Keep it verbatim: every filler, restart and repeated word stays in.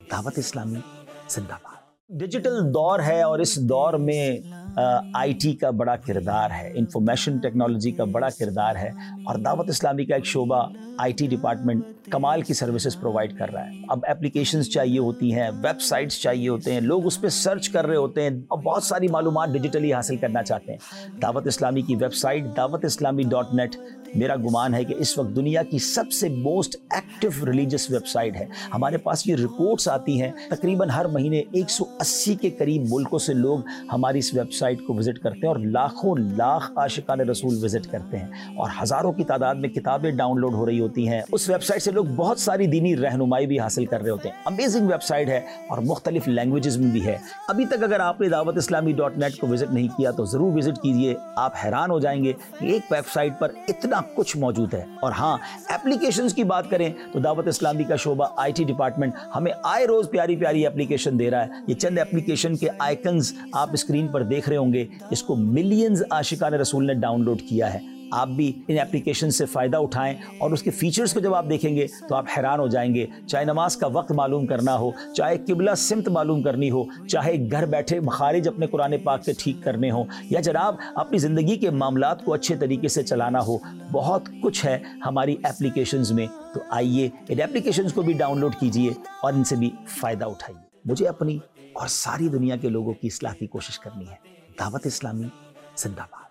दावत इस्लामी जिंदाबाद। डिजिटल दौर है और इस दौर में आईटी का बड़ा किरदार है, इंफॉर्मेशन टेक्नोलॉजी का बड़ा किरदार है और दावत इस्लामी का एक शोबा आईटी डिपार्टमेंट कमाल की सर्विसेज प्रोवाइड कर रहा है। अब एप्लीकेशंस चाहिए होती हैं, वेबसाइट्स चाहिए होते हैं, लोग उस पर सर्च कर रहे होते हैं और बहुत सारी मालूमात डिजिटली हासिल करना चाहते हैं। दावत इस्लामी की वेबसाइट दावत इस्लामी डॉट नेट मेरा गुमान है कि इस वक्त दुनिया की सबसे मोस्ट एक्टिव रिलीजियस वेबसाइट है। हमारे पास ये रिपोर्ट्स आती हैं, तकरीबन हर महीने एक सौ अस्सी के करीब मुल्कों से लोग हमारी इस वेबसाइट को विजिट करते हैं और लाखों लाख आशिकान रसूल विजिट करते हैं और हज़ारों की तादाद में किताबें डाउनलोड हो रही होती हैं। उस वेबसाइट से लोग बहुत सारी दीनी रहनुमाई भी हासिल कर रहे होते हैं। अमेजिंग वेबसाइट है और मुख्तलिफ लैंग्वेजेस में भी है। अभी तक अगर आपने दावत इस्लामी डॉट नेट को विजिट नहीं किया तो ज़रूर विजिट कीजिए। आप हैरान हो जाएंगे कि एक वेबसाइट पर इतना कुछ मौजूद है। और हाँ, एप्लीकेशंस की बात करें तो दावत इस्लामी का शोबा आईटी डिपार्टमेंट हमें आए रोज प्यारी प्यारी एप्लीकेशन दे रहा है। ये चंद एप्लीकेशन के आइकन्स आप स्क्रीन पर देख रहे होंगे, इसको मिलियंस आशिकान रसूल ने डाउनलोड किया है। आप भी इन एप्लीकेशन से फ़ायदा उठाएं और उसके फीचर्स को जब आप देखेंगे तो आप हैरान हो जाएंगे। चाहे नमाज का वक्त मालूम करना हो, चाहे किबला सिमत मालूम करनी हो, चाहे घर बैठे मखारिज अपने कुरान पाक के ठीक करने हो, या जनाब अपनी ज़िंदगी के मामलात को अच्छे तरीके से चलाना हो, बहुत कुछ है हमारी एप्लीकेशंस में। तो आइए इन एप्लीकेशंस को भी डाउनलोड कीजिए और इनसे भी फ़ायदा उठाइए। मुझे अपनी और सारी दुनिया के लोगों की इस्लाह की कोशिश करनी है। दावत इस्लामी जिंदाबाद।